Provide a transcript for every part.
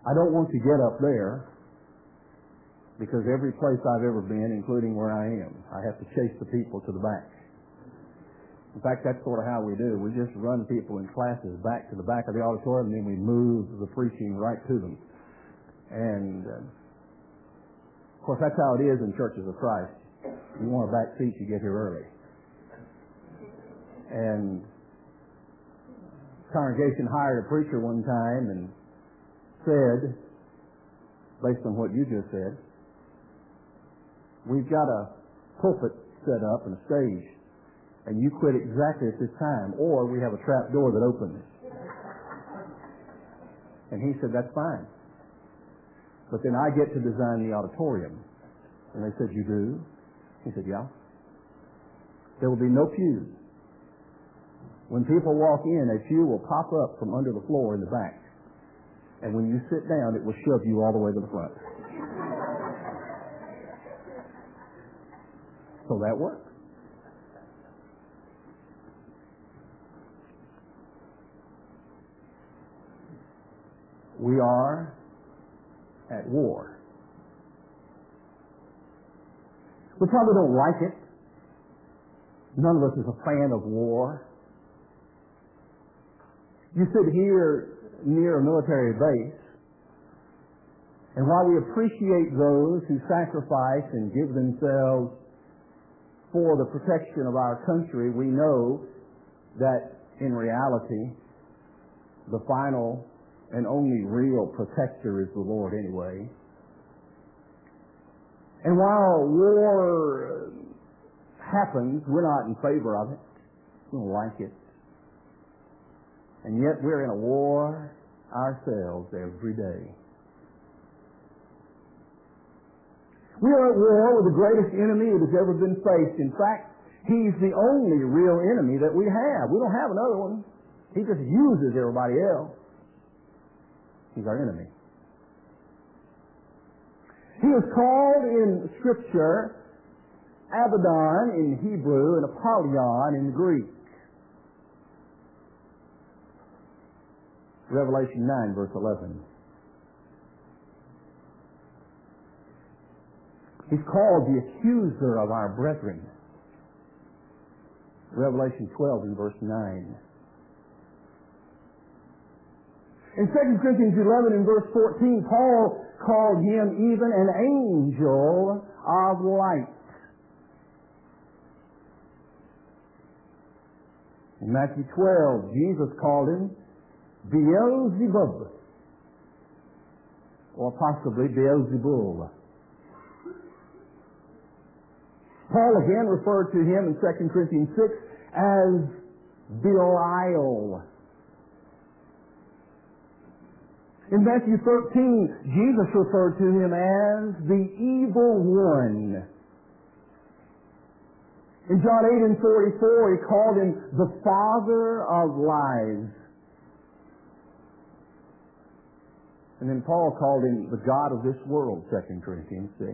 I don't want to get up there because every place I've ever been, including where I am, I have to chase the people to the back. In fact, that's sort of how we do. We just run people in classes back to the back of the auditorium, and then we move the preaching right to them. And, of course, that's how it is in churches of Christ. You want a back seat, you get here early. And the congregation hired a preacher one time and said, based on what you just said, we've got a pulpit set up and a stage, and you quit exactly at this time, or we have a trap door that opens. And he said, that's fine. But then I get to design the auditorium. And they said, you do? He said, yeah. There will be no pews. When people walk in, a pew will pop up from under the floor in the back. And when you sit down, it will shove you all the way to the front. So that works. We are at war. We probably don't like it. None of us is a fan of war. You sit here near a military base, and while we appreciate those who sacrifice and give themselves for the protection of our country, we know that in reality, the final and only real protector is the Lord anyway. And while war happens, we're not in favor of it. We don't like it. And yet we're in a war ourselves every day. We are at war with the greatest enemy that has ever been faced. In fact, he's the only real enemy that we have. We don't have another one. He just uses everybody else. He's our enemy. He is called in Scripture Abaddon in Hebrew and Apollyon in Greek. Revelation 9, verse 11. He's called the accuser of our brethren. Revelation 12 and verse 9. In 2 Corinthians 11 and verse 14, Paul called him even an angel of light. In Matthew 12, Jesus called him Beelzebub, or possibly Beelzebul. Paul again referred to him in 2 Corinthians 6 as Belial. In Matthew 13, Jesus referred to him as the evil one. In John 8 and 44, he called him the father of lies. And then Paul called him the God of this world, 2 Corinthians 6.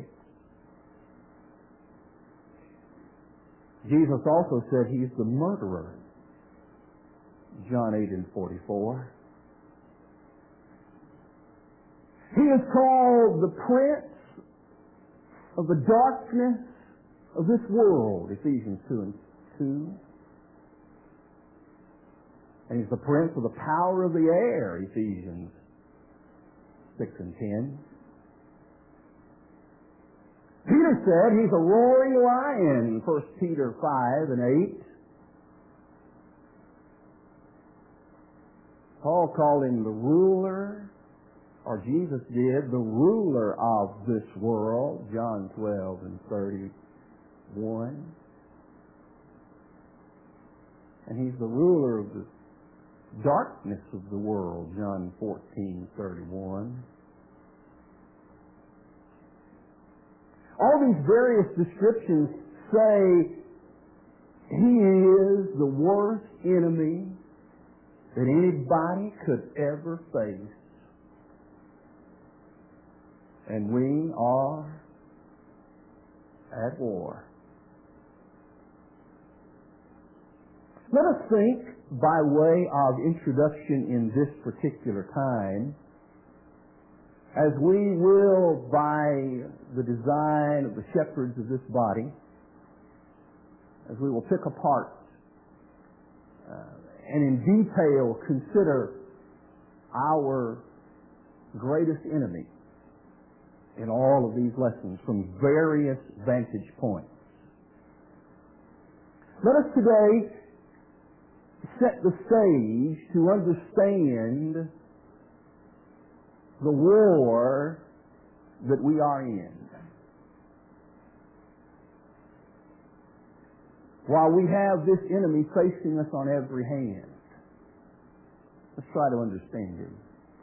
Jesus also said he's the murderer, John 8 and 44. He is called the prince of the darkness of this world, Ephesians 2 and 2. And he's the prince of the power of the air, Ephesians 6 and 10. Peter said he's a roaring lion, 1 Peter 5 and 8. Paul called him the ruler, or Jesus did, the ruler of this world, John 12 and 31. And he's the ruler of the darkness of the world, John 14:31. All these various descriptions say he is the worst enemy that anybody could ever face. And we are at war. Let us think, by way of introduction in this particular time, as we will, by the design of the shepherds of this body, as we will pick apart and in detail consider our greatest enemy in all of these lessons from various vantage points. Let us today set the stage to understand the war that we are in. While we have this enemy facing us on every hand, let's try to understand him.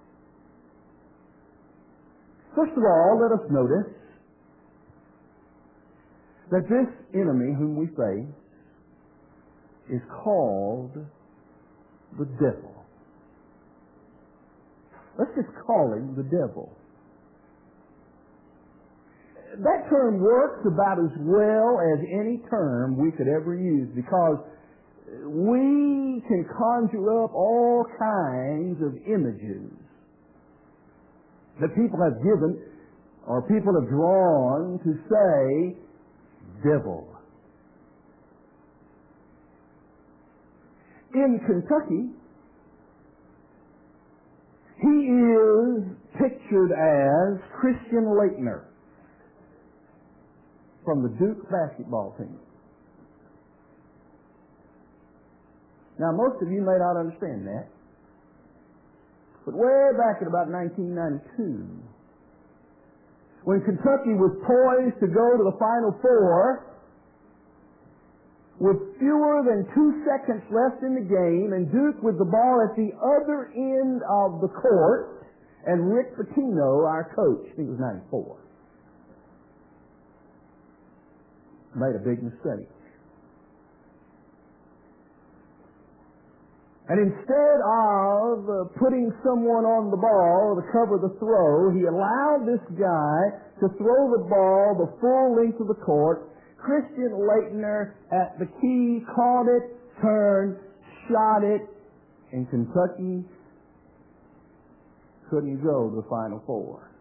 First of all, let us notice that this enemy whom we face is called the devil. Let's just call him the devil. That term works about as well as any term we could ever use, because we can conjure up all kinds of images that people have given or people have drawn to say devil. In Kentucky, he is pictured as Christian Laettner from the Duke basketball team. Now, most of you may not understand that, but way back in about 1992, when Kentucky was poised to go to the Final Four, with fewer than 2 seconds left in the game, and Duke with the ball at the other end of the court, and Rick Pitino, our coach, he was 94, made a big mistake. And instead of putting someone on the ball to cover the throw, he allowed this guy to throw the ball the full length of the court. Christian Laettner at the key caught it, turned, shot it, and Kentucky couldn't go to the Final Four.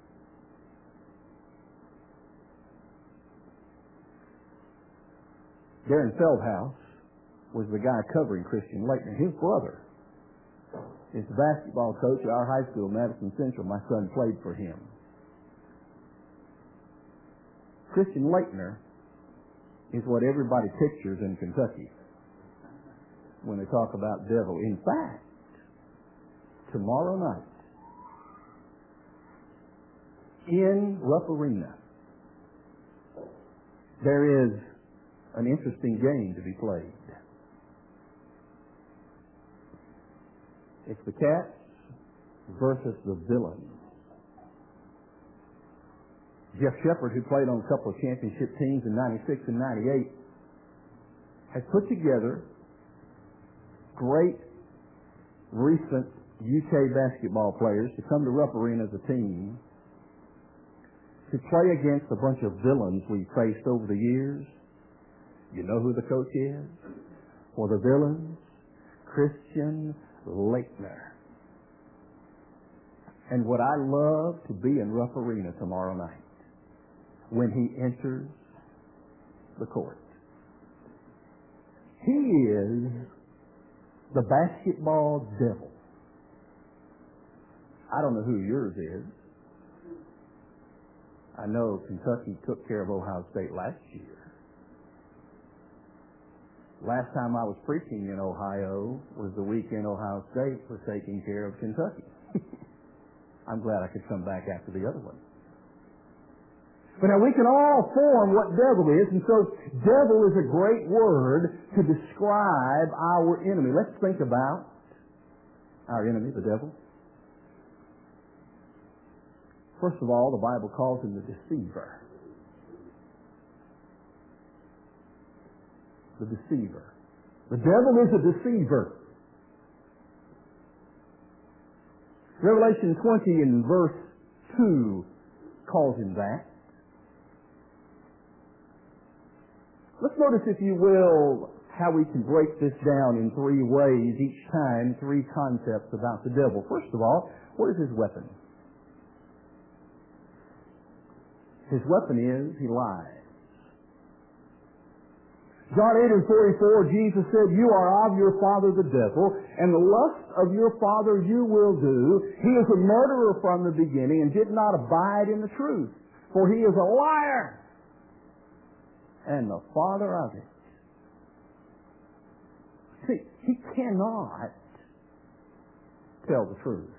Darren Feldhouse was the guy covering Christian Laettner. His brother is the basketball coach at our high school, Madison Central. My son played for him. Christian Laettner is what everybody pictures in Kentucky when they talk about devil. In fact, tomorrow night in Rupp Arena, there is an interesting game to be played. It's the Cats versus the Villains. Jeff Shepard, who played on a couple of championship teams in 96 and 98, has put together great recent UK basketball players to come to Rupp Arena as a team to play against a bunch of villains we've faced over the years. You know who the coach is? For the Villains, Christian Laettner. And would I love to be in Rupp Arena tomorrow night when he enters the court. He is the basketball devil. I don't know who yours is. I know Kentucky took care of Ohio State last year. Last time I was preaching in Ohio was the weekend Ohio State was taking care of Kentucky. I'm glad I could come back after the other one. But now we can all form what devil is, and so devil is a great word to describe our enemy. Let's think about our enemy, the devil. First of all, the Bible calls him the deceiver. The deceiver. The devil is a deceiver. Revelation 20 in verse 2 calls him that. Let's notice, if you will, how we can break this down in three ways each time, three concepts about the devil. First of all, what is his weapon? His weapon is he lies. John 8:44, Jesus said, "You are of your father the devil, and the lust of your father you will do. He is a murderer from the beginning and did not abide in the truth, for he is a liar and the father of it." See, he cannot tell the truth.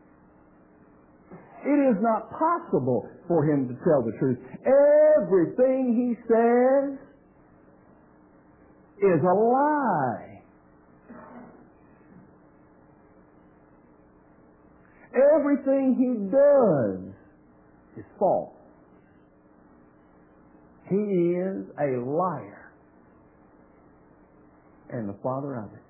It is not possible for him to tell the truth. Everything he says is a lie. Everything he does is false. He is a liar and the father of it.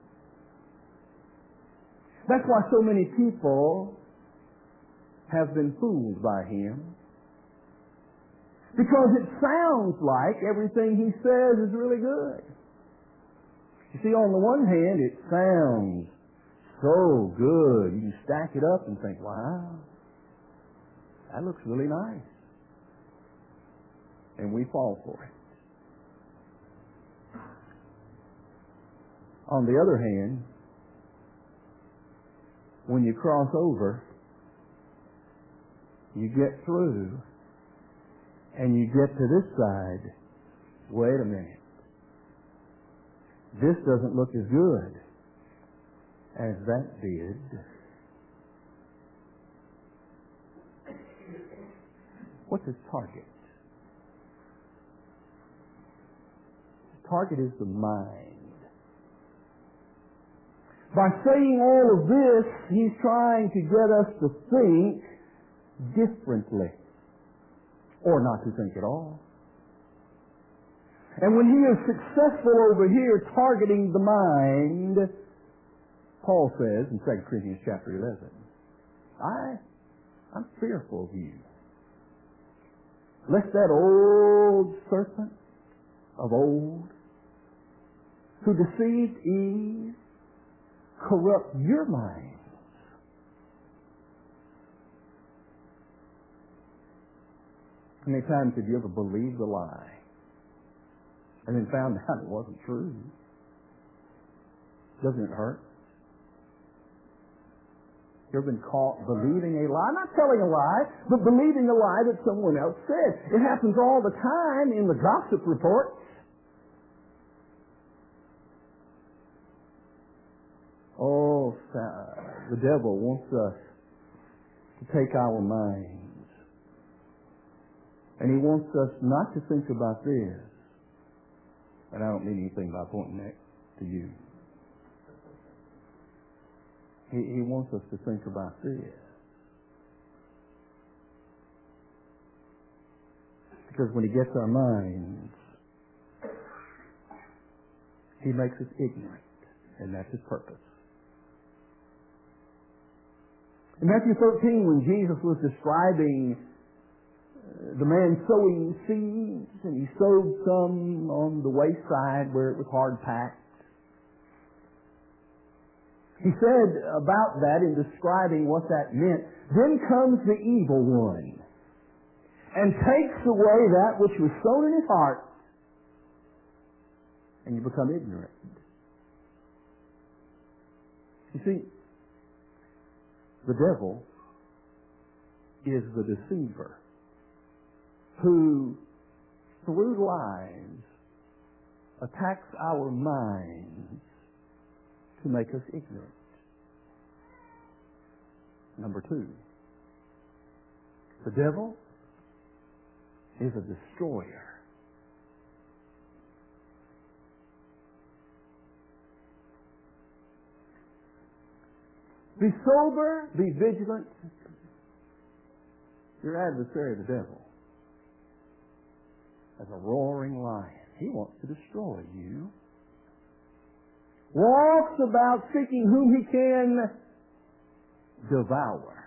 That's why so many people have been fooled by him. Because it sounds like everything he says is really good. You see, on the one hand, it sounds so good. You can stack it up and think, wow, that looks really nice. And we fall for it. On the other hand, when you cross over, you get through, and you get to this side, wait a minute. This doesn't look as good as that did. What's his target? His target is the mind. By saying all of this, he's trying to get us to think differently, or not to think at all. And when he is successful over here targeting the mind, Paul says in 2 Corinthians chapter 11, I'm fearful of you, lest that old serpent of old, who deceived Eve, corrupt your minds. How many times have you ever believed a lie and then found out it wasn't true? Doesn't it hurt? You ever been caught believing a lie? Not telling a lie, but believing a lie that someone else said. It happens all the time in the gossip reports. Oh, the devil wants us to take our minds. And he wants us not to think about this. And I don't mean anything by pointing that to you. He wants us to think about this. Because when he gets our minds, he makes us ignorant. And that's his purpose. In Matthew 13, when Jesus was describing the man sowing seeds, and he sowed some on the wayside where it was hard packed, he said about that in describing what that meant, then comes the evil one and takes away that which was sown in his heart, and you become ignorant. You see, the devil is the deceiver who, through lies, attacks our minds to make us ignorant. Number two, the devil is a destroyer. Be sober, be vigilant. Your adversary, the devil, as a roaring lion. He wants to destroy you. Walks about seeking whom he can devour.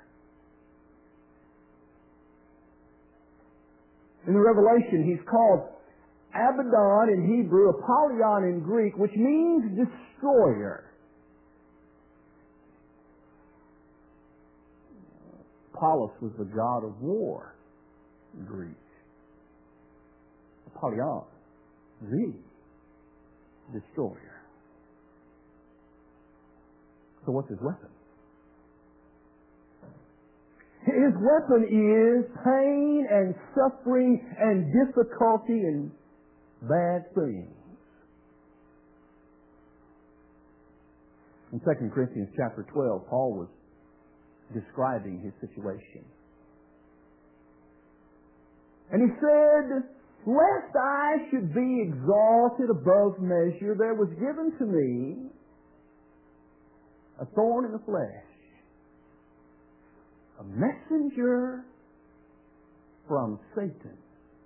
In the Revelation, he's called Abaddon in Hebrew, Apollyon in Greek, which means destroyer. Apollos was the god of war. in Greek. Apollyon, the destroyer. So what's his weapon? His weapon is pain and suffering and difficulty and bad things. In 2 Corinthians chapter 12, Paul was describing his situation. And he said, lest I should be exalted above measure, there was given to me a thorn in the flesh, a messenger from Satan,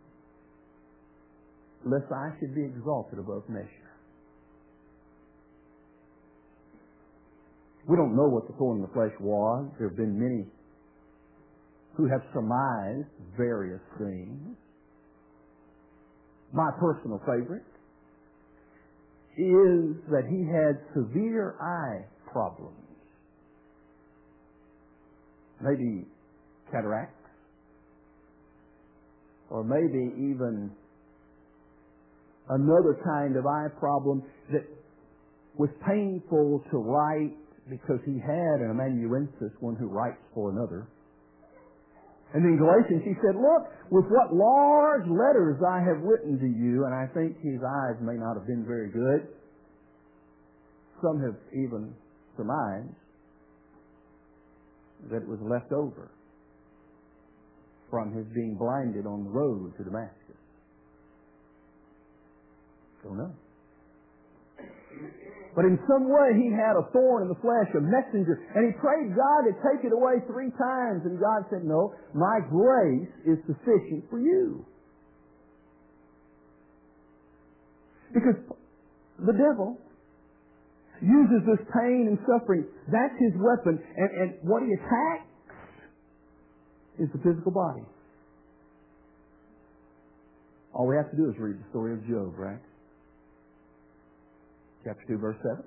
lest I should be exalted above measure. We don't know what the thorn in the flesh was. There have been many who have surmised various things. My personal favorite is that he had severe eye problems. Maybe cataracts, or maybe even another kind of eye problem that was painful to write because he had an amanuensis, one who writes for another. And in Galatians he said, look, with what large letters I have written to you, and I think his eyes may not have been very good. Some have even surmised that it was left over from his being blinded on the road to Damascus. Don't know. But in some way he had a thorn in the flesh, a messenger, and he prayed God to take it away 3 times, and God said, no, my grace is sufficient for you. Because the devil uses this pain and suffering. That's his weapon. And what he attacks is the physical body. All we have to do is read the story of Job, right? Chapter 2, verse 7.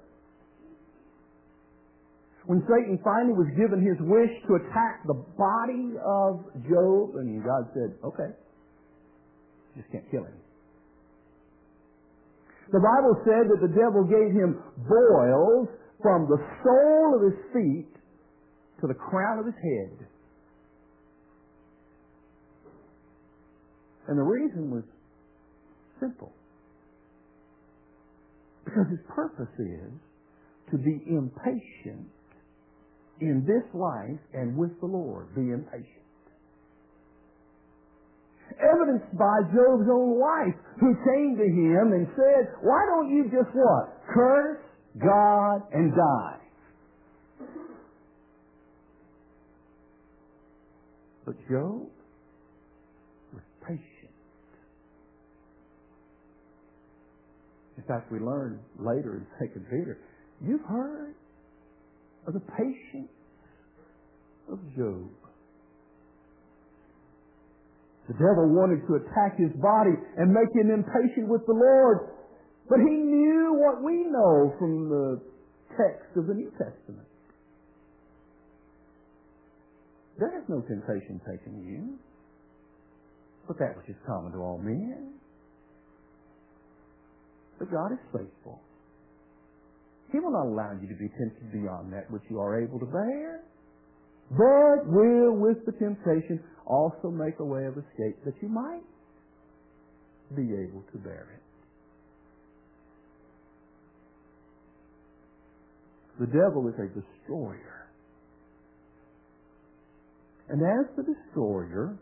When Satan finally was given his wish to attack the body of Job, and God said, okay, just can't kill him. The Bible said that the devil gave him boils from the sole of his feet to the crown of his head. And the reason was simple. Because his purpose is to be impatient in this life and with the Lord. Be impatient. Evidenced by Job's own wife, who came to him and said, why don't you just what? Curse God and die. But Job was patient. In fact, we learn later in 2 Peter, you've heard of the patience of Job. The devil wanted to attack his body and make him impatient with the Lord. But he knew what we know from the text of the New Testament. There is no temptation taken you, but that which is common to all men. But God is faithful. He will not allow you to be tempted beyond that which you are able to bear, but will, with the temptation, also make a way of escape that you might be able to bear it. The devil is a destroyer. And as the destroyer,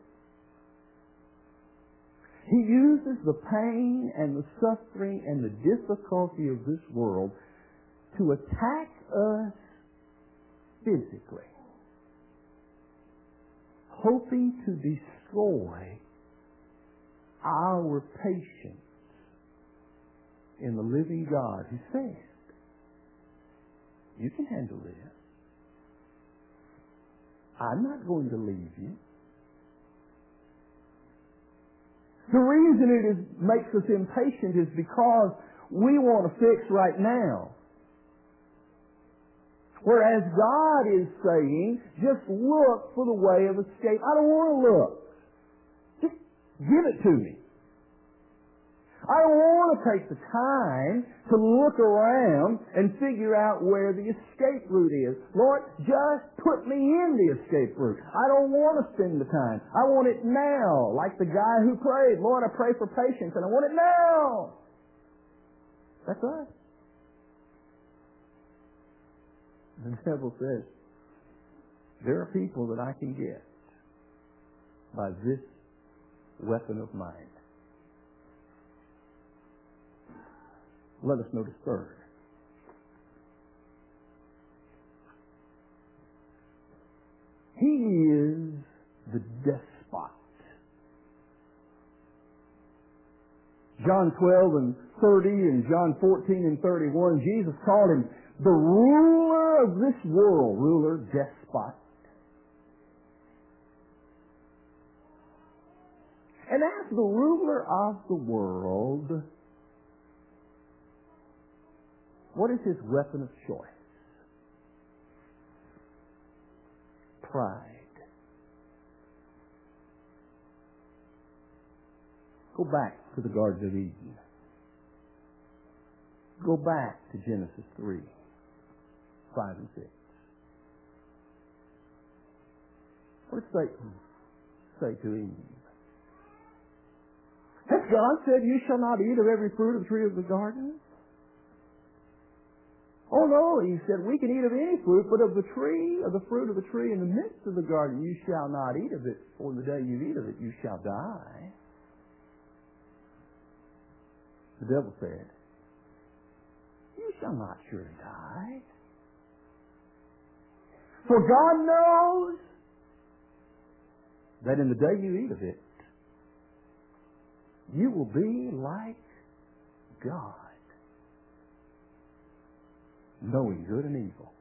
he uses the pain and the suffering and the difficulty of this world to attack us physically, hoping to destroy our patience in the living God who said, you can handle this. I'm not going to leave you. The reason it makes us impatient is because we want to fix right now. Whereas God is saying, just look for the way of escape. I don't want to look. Just Give it to me. I don't want to take the time to look around and figure out where the escape route is. Lord, just put me in the escape route. I don't want to spend the time. I want it now, like the guy who prayed. Lord, I pray for patience, and I want it now. That's us. The devil says, there are people that I can get by this weapon of mine. Let us notice third. He is the despot. John 12 and 30 and John 14 and 31, Jesus called him the ruler of this world. Ruler, despot. And as the ruler of the world, what is his weapon of choice? Pride. Go back to the Garden of Eden. Go back to Genesis 3, 5 and 6. What did Satan say to Eve? Has God said, you shall not eat of every fruit of the tree of the garden? Oh no, he said, we can eat of any fruit, but of the fruit of the tree in the midst of the garden, you shall not eat of it, for the day you eat of it, you shall die. The devil said, you shall not surely die. For God knows that in the day you eat of it, you will be like God, knowing good and evil.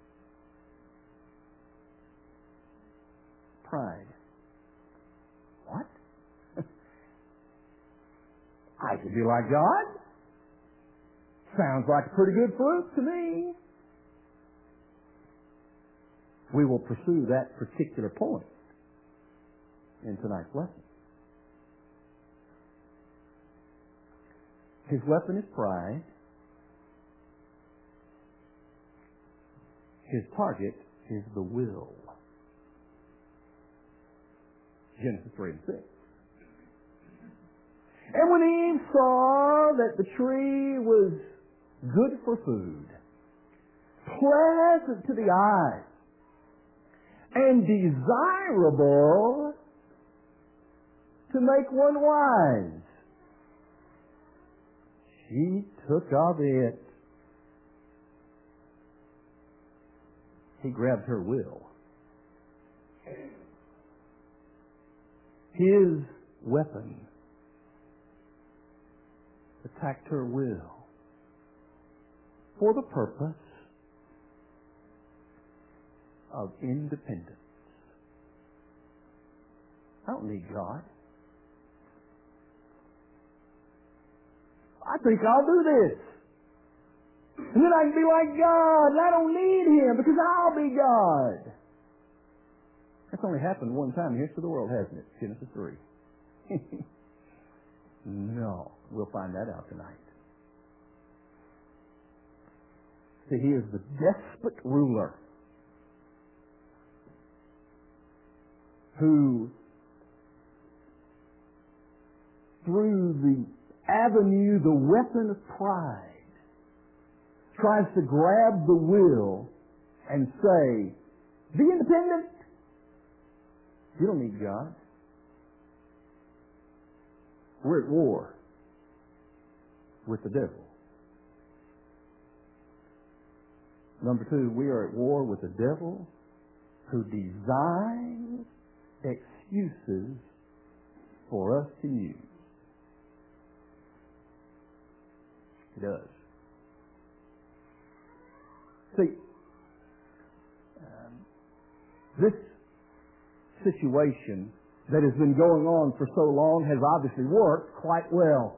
Pride. What? I could be like God? Sounds like a pretty good fruit to me. We will pursue that particular point in tonight's lesson. His weapon is pride. His target is the will. Genesis 3 and 6. And when Eve saw that the tree was good for food, pleasant to the eyes, and desirable to make one wise, she took of it. He grabbed her will. His weapon attacked her will for the purpose of independence. I don't need God. I think I'll do this. And then I can be like God, and I don't need Him because I'll be God. That's only happened one time in the history of the world, hasn't it? Genesis 3. No. We'll find that out tonight. See, He is the despot ruler who, through the avenue, the weapon of pride, tries to grab the will and say, be independent. You don't need God. We're at war with the devil. Number 2, we are at war with the devil who designs excuses for us to use. He does. See, this situation that has been going on for so long has obviously worked quite well.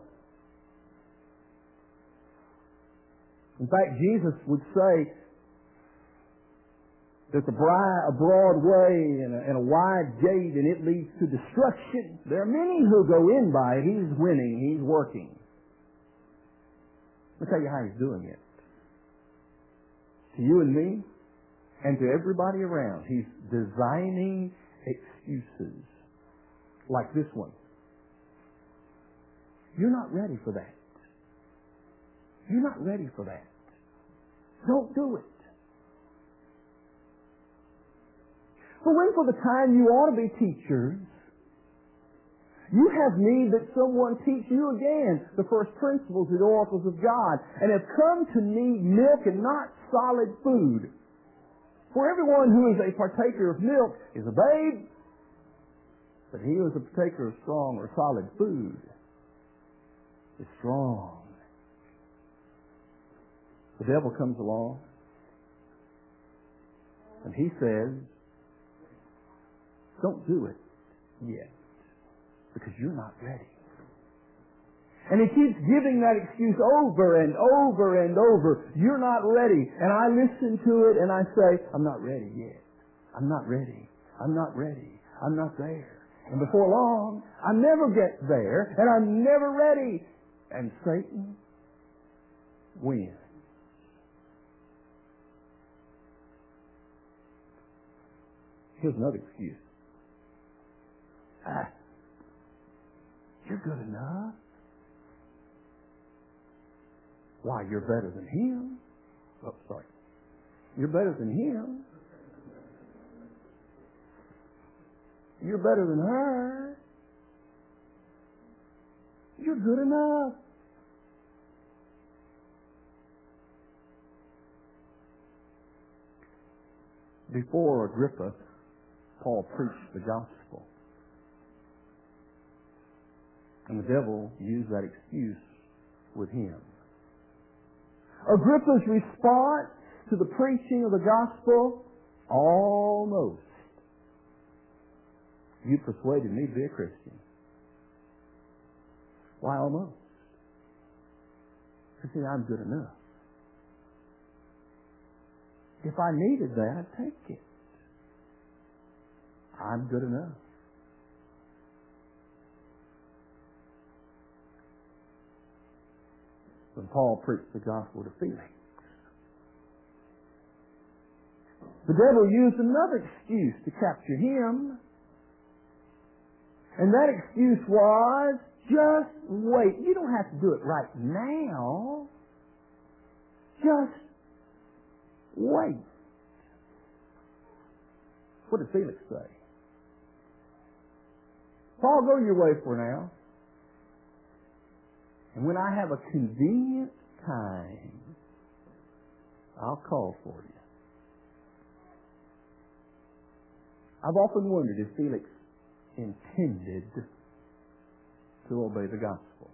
In fact, Jesus would say There's a broad way and a wide gate, and it leads to destruction. There are many who go in by it. He's winning. He's working. I'll tell you how he's doing it. To you and me, and to everybody around, he's designing excuses like this one. You're not ready for that. You're not ready for that. Don't do it. For when for the time you ought to be teachers, you have need that someone teach you again the first principles and oracles of God, and have come to need milk and not solid food. For everyone who is a partaker of milk is a babe, but he who is a partaker of strong or solid food is strong. The devil comes along, and he says, don't do it yet, because you're not ready. And he keeps giving that excuse over and over and over. You're not ready. And I listen to it and I say, I'm not ready yet. I'm not ready. I'm not ready. I'm not there. And before long, I never get there, and I'm never ready. And Satan wins. Here's another excuse. You're good enough. Why, you're better than him. Oh, sorry. You're better than him. You're better than her. You're good enough. Before Agrippa, Paul preached the gospel. And the devil used that excuse with him. Agrippa's response to the preaching of the gospel, almost. You persuaded me to be a Christian. Why almost? Because, see, I'm good enough. If I needed that, I'd take it. I'm good enough. When Paul preached the gospel to Felix, the devil used another excuse to capture him. And that excuse was, just wait. You don't have to do it right now. Just wait. What did Felix say? Paul, go your way for now. And when I have a convenient time, I'll call for you. I've often wondered if Felix intended to obey the gospel.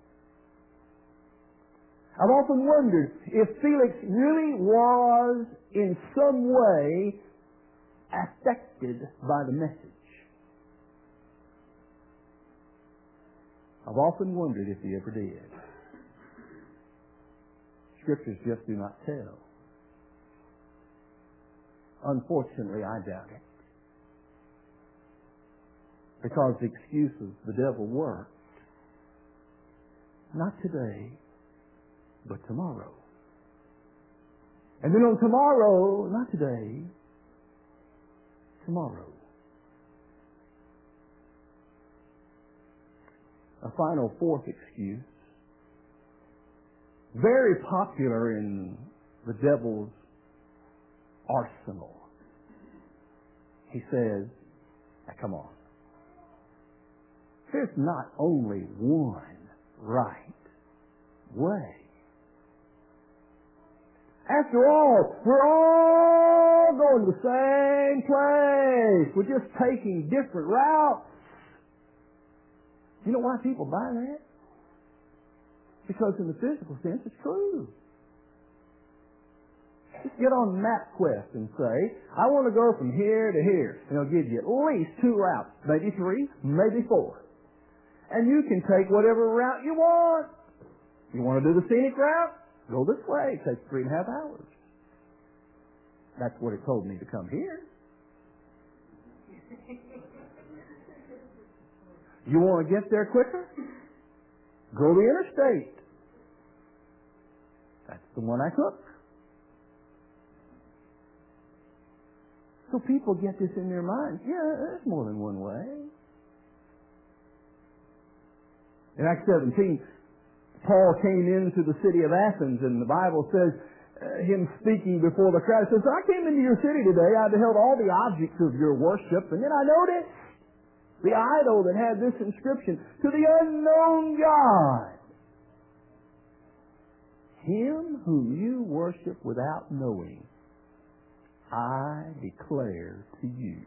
I've often wondered if Felix really was in some way affected by the message. I've often wondered if he ever did. Scriptures just do not tell. Unfortunately, I doubt it. Because the excuses the devil worked, not today, but tomorrow. And then on tomorrow, not today, tomorrow. A final fourth excuse, very popular in the devil's arsenal. He says, now come on. There's not only one right way. After all, we're all going to the same place. We're just taking different routes. You know why people buy that? Because in the physical sense, it's true. Just get on MapQuest and say, I want to go from here to here. And it'll give you at least 2 routes, maybe 3, maybe 4. And you can take whatever route you want. You want to do the scenic route? Go this way. It takes 3.5 hours. That's what it told me to come here. You want to get there quicker? Go to the interstate. That's the one I took. So people get this in their minds. Yeah, there's more than one way. In Acts 17, Paul came into the city of Athens, and the Bible says, him speaking before the crowd, says, I came into your city today, I beheld all the objects of your worship, and then I noticed the idol that had this inscription, to the unknown God, him whom you worship without knowing, I declare to you.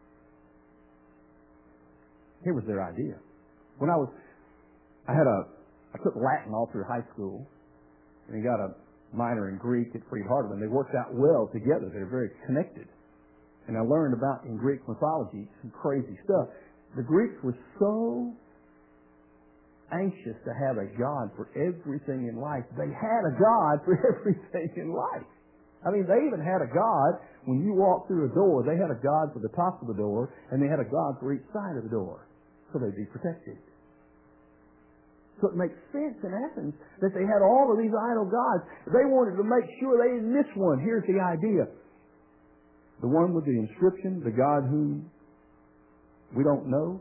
Here was their idea. When I took Latin all through high school, and got a minor in Greek at Freed Hardeman. They worked out well together. They're very connected. And I learned about, in Greek mythology, some crazy stuff. The Greeks were so anxious to have a God for everything in life. They had a God for everything in life. I mean, they even had a God, when you walked through a door, they had a God for the top of the door, and they had a God for each side of the door, so they'd be protected. So it makes sense in Athens that they had all of these idol gods. They wanted to make sure they didn't miss one. Here's the idea. The one with the inscription, the God whom we don't know,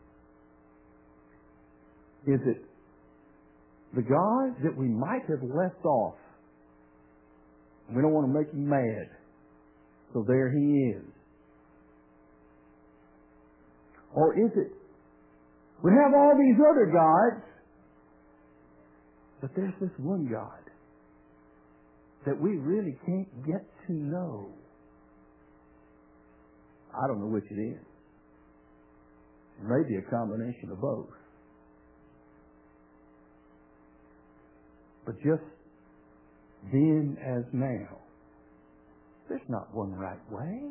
is it the God that we might have left off? We don't want to make him mad. So there he is. Or is it we have all these other gods, but there's this one God that we really can't get to know? I don't know which it is. It may be a combination of both. But just then as now, there's not one right way.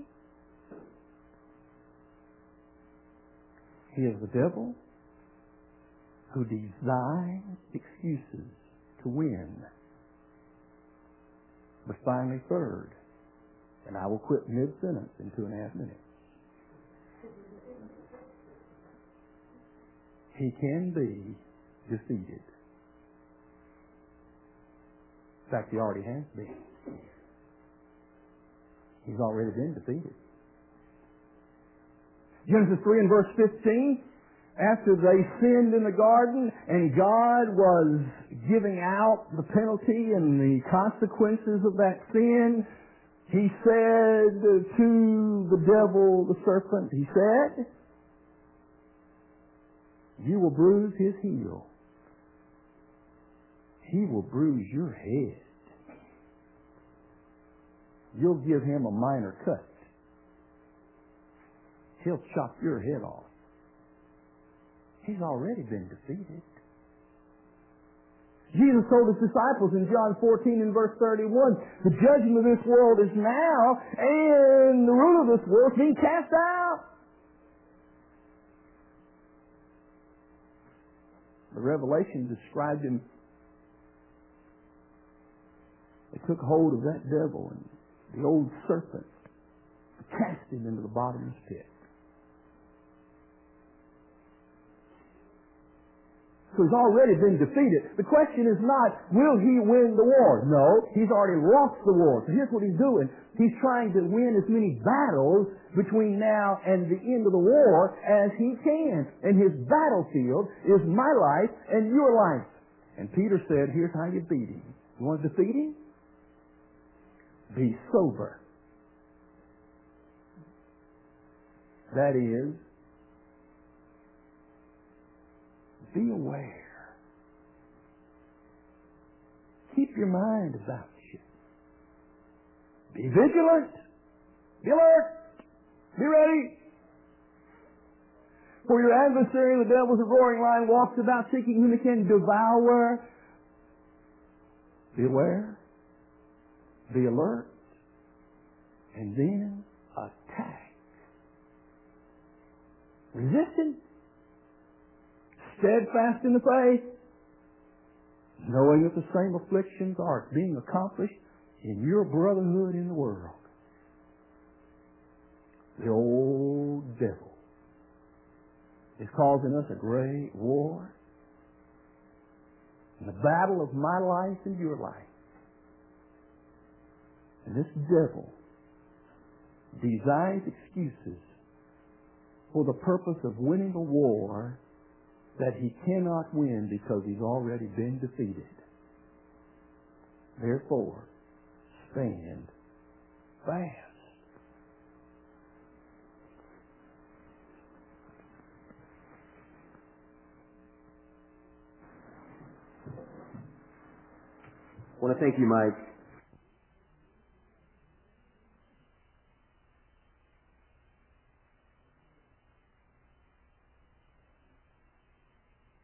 He is the devil who designs excuses to win. But finally, third, and I will quit mid-sentence in 2.5 minutes. He can be defeated. In fact, he already has been. He's already been defeated. Genesis 3 and verse 15, after they sinned in the garden and God was giving out the penalty and the consequences of that sin, he said to the devil, the serpent, he said, you will bruise his heel. He will bruise your head. You'll give him a minor cut. He'll chop your head off. He's already been defeated. Jesus told his disciples in John 14 and verse 31, the judgment of this world is now, and the ruler of this world is being cast out. The Revelation described him. They took hold of that devil and the old serpent and cast him into the bottomless pit. So he's already been defeated. The question is not, will he win the war? No, he's already lost the war. So here's what he's doing. He's trying to win as many battles between now and the end of the war as he can. And his battlefield is my life and your life. And Peter said, here's how you beat him. You want to defeat him? Be sober. That is, be aware. Keep your mind about you. Be vigilant. Be alert. Be ready. For your adversary, the devil, is a roaring lion, walks about seeking whom he can devour. Be aware. Be alert. And then attack. Resisting. Steadfast in the faith, knowing that the same afflictions are being accomplished in your brotherhood in the world. The old devil is causing us a great war. And the battle of my life and your life. And this devil designs excuses for the purpose of winning a war that he cannot win because he's already been defeated. Therefore, stand fast. I want to thank you, Mike.